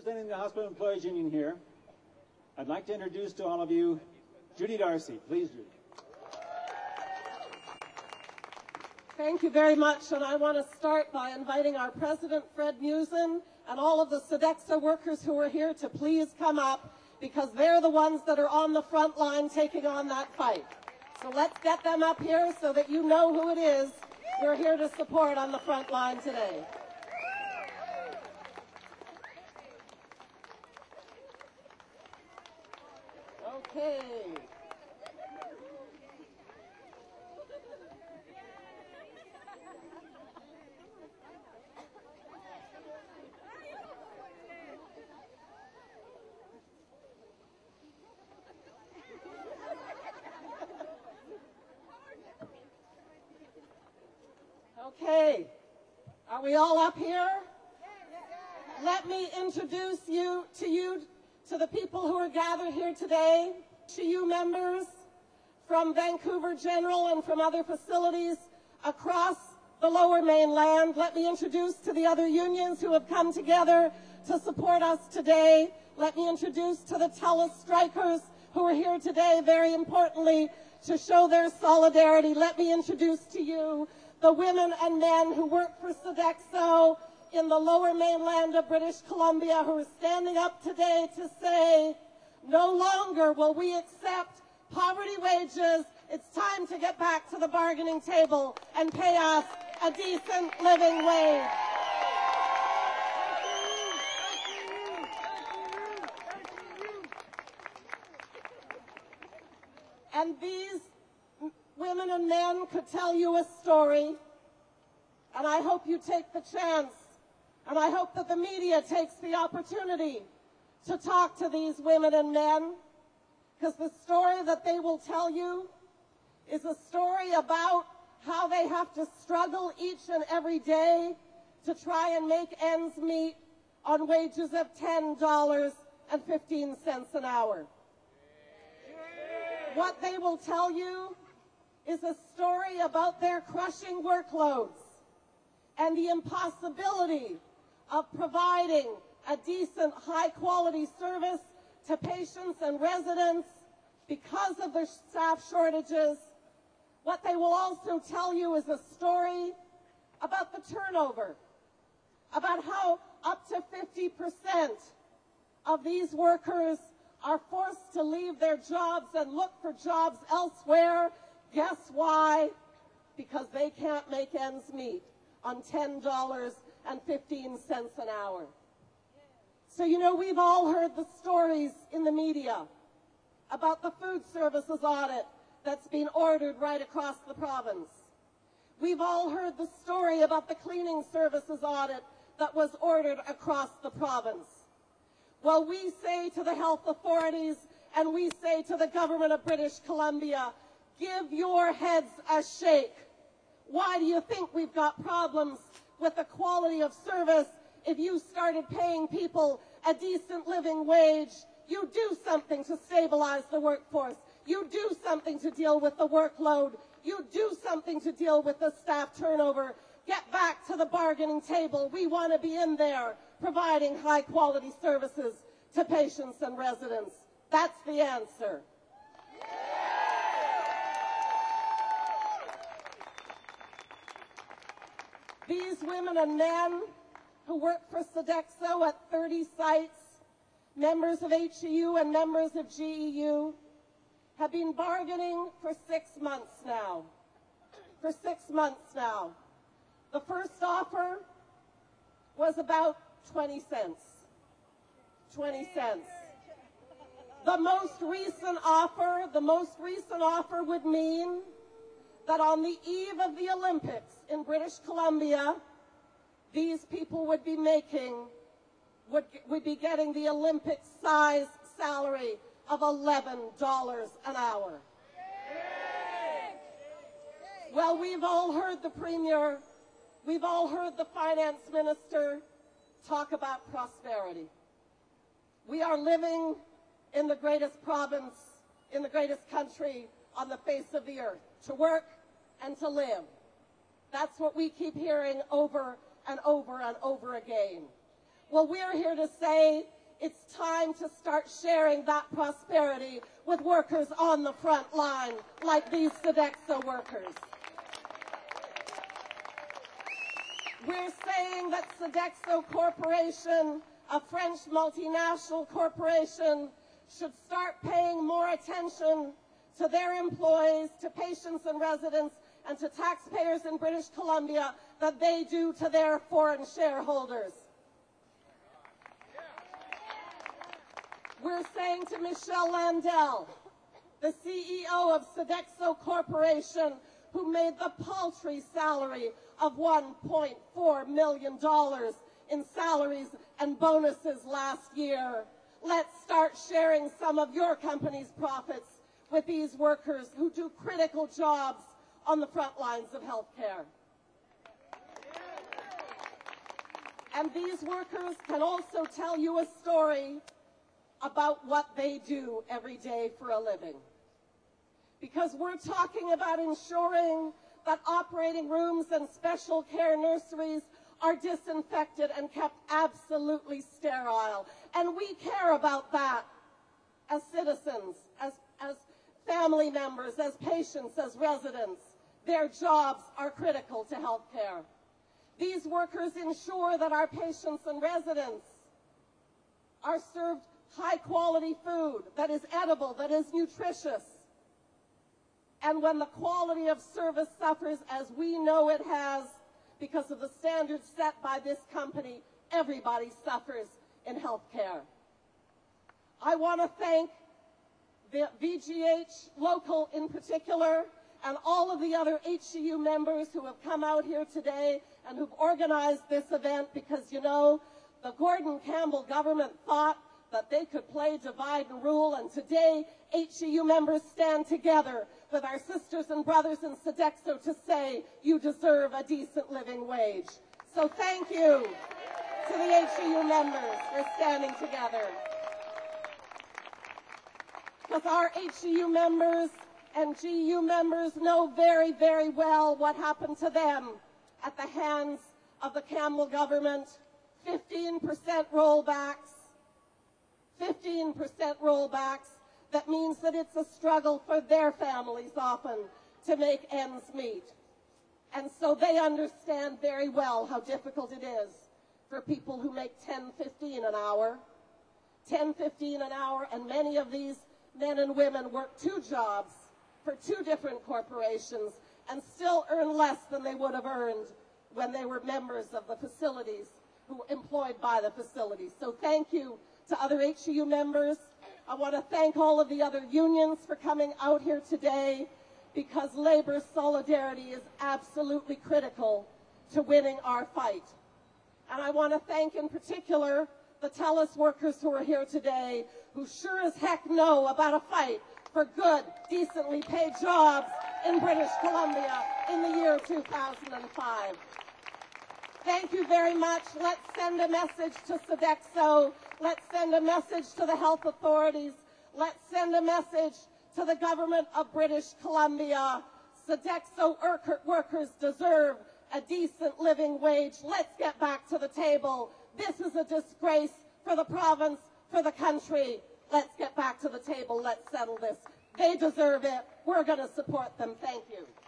representing the Hospital Employees Union here, I'd like to introduce to all of you Judy Darcy. Please, Judy. Thank you very much, and I want to start by inviting our president, Fred Musin, and all of the Sodexo workers who are here to please come up, because they're the ones that are on the front line taking on that fight. So let's get them up here so that you know who it is we're here to support on the front line today. Okay. Okay, are we all up here? Let me introduce you to the people who are gathered here today, CHU members from Vancouver General and from other facilities across the Lower Mainland. Let me introduce to the other unions who have come together to support us today. Let me introduce to the TELUS strikers who are here today, very importantly, to show their solidarity. Let me introduce to you the women and men who work for Sodexo in the Lower Mainland of British Columbia, who are standing up today to say, no longer will we accept poverty wages. It's time to get back to the bargaining table and pay us a decent living wage. And these women and men could tell you a story, and I hope you take the chance, and I hope that the media takes the opportunity to talk to these women and men, because the story that they will tell you is a story about how they have to struggle each and every day to try and make ends meet on wages of $10.15 an hour. What they will tell you is a story about their crushing workloads and the impossibility of providing a decent, high-quality service to patients and residents because of the staff shortages. What they will also tell you is a story about the turnover, about how up to 50% of these workers are forced to leave their jobs and look for jobs elsewhere. Guess why? Because they can't make ends meet on $10.15 an hour. So, you know, we've all heard the stories in the media about the food services audit that's been ordered right across the province. We've all heard the story about the cleaning services audit that was ordered across the province. Well, we say to the health authorities and we say to the government of British Columbia, give your heads a shake. Why do you think we've got problems with the quality of service? If you started paying people a decent living wage, you do something to stabilize the workforce. You do something to deal with the workload. You do something to deal with the staff turnover. Get back to the bargaining table. We want to be in there providing high-quality services to patients and residents. That's the answer. These women and men who work for Sodexo at 30 sites, members of HEU and members of GEU, have been bargaining for 6 months now. For 6 months now. The first offer was about 20 cents. 20 cents. The most recent offer would mean that on the eve of the Olympics in British Columbia, these people would be getting the Olympic-size salary of $11 an hour. Well, we've all heard the Premier, we've all heard the Finance Minister talk about prosperity. We are living in the greatest province, in the greatest country on the face of the earth, to work and to live. That's what we keep hearing over and over and over again. Well, we're here to say it's time to start sharing that prosperity with workers on the front line, like these Sodexo workers. We're saying that Sodexo Corporation, a French multinational corporation, should start paying more attention to their employees, to patients and residents, and to taxpayers in British Columbia than they do to their foreign shareholders. We're saying to Michelle Landell, the CEO of Sodexo Corporation, who made the paltry salary of $1.4 million in salaries and bonuses last year. Let's start sharing some of your company's profits with these workers who do critical jobs on the front lines of healthcare. And these workers can also tell you a story about what they do every day for a living. Because we're talking about ensuring that operating rooms and special care nurseries are disinfected and kept absolutely sterile. And we care about that as citizens, as family members, as patients, as residents. Their jobs are critical to healthcare. These workers ensure that our patients and residents are served high-quality food that is edible, that is nutritious. And when the quality of service suffers, as we know it has, because of the standards set by this company, everybody suffers in healthcare. I want to thank the VGH local in particular and all of the other HCU members who have come out here today and who've organized this event, because, you know, the Gordon Campbell government thought that they could play divide and rule, and today HCU members stand together with our sisters and brothers in Sodexo to say you deserve a decent living wage. So thank you to the HCU members for standing together. Because our HCU members and GU members know very, very well what happened to them at the hands of the Campbell government. 15% rollbacks. 15% rollbacks. That means that it's a struggle for their families often to make ends meet. And so they understand very well how difficult it is for people who make $10.15 an hour. $10.15 an hour, and many of these men and women work 2 jobs for 2 different corporations and still earn less than they would have earned when they were members of the facilities, who employed by the facilities. So thank you to other HCU members. I want to thank all of the other unions for coming out here today, because labor solidarity is absolutely critical to winning our fight. And I want to thank in particular the TELUS workers who are here today, who sure as heck know about a fight for good, decently paid jobs in British Columbia in the year 2005. Thank you very much. Let's send a message to Sodexo. Let's send a message to the health authorities. Let's send a message to the government of British Columbia. Sodexo workers deserve a decent living wage. Let's get back to the table. This is a disgrace for the province, for the country. Let's get back to the table. Let's settle this. They deserve it. We're going to support them. Thank you.